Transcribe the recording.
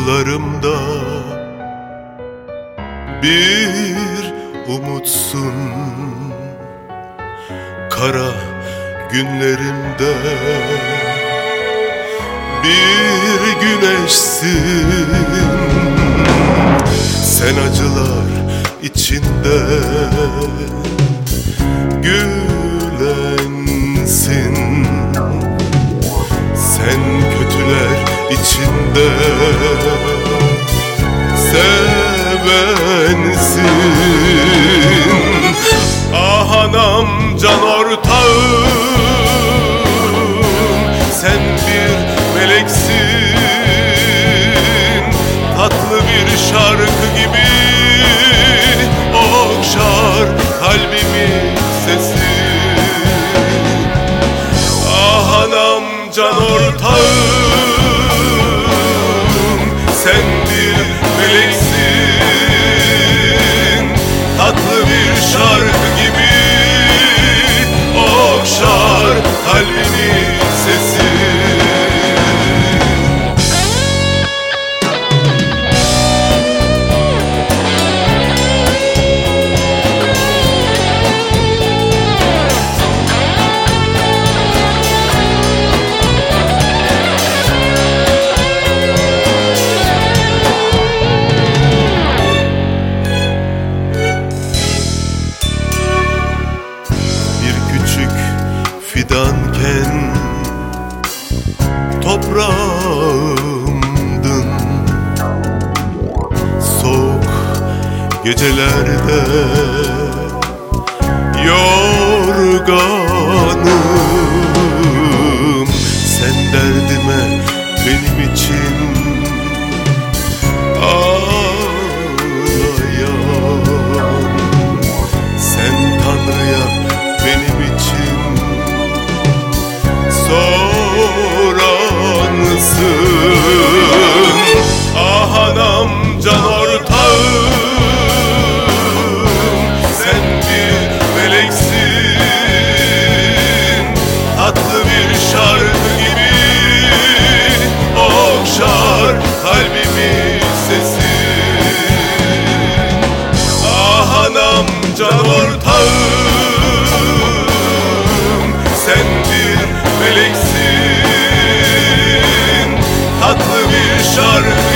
Rüyalarımda bir umutsun, kara günlerimde bir güneşsin. Sen acılar içinde gülensin, sen kötüler içinde sevensin. Ah anam, can ortağım, sen bir meleksin, tatlı bir şarkı gibi okşar kalbimi sesin. Ah anam, can ortağım, sen bir meleksin, tatlı bir şarkı gibi okşar kalbimi sesin. Fidanken toprağımdın, soğuk gecelerde yorganım. Sen derdime benim için ağlayan, sen Tanrı'ya benim için soransın. Ah anam, can ortağım, sen bir meleksin, tatlı bir şarkı gibi okşar kalbimi sesin. Ah anam, can ortağım, sen bir meleksin, tatlı bir şarkı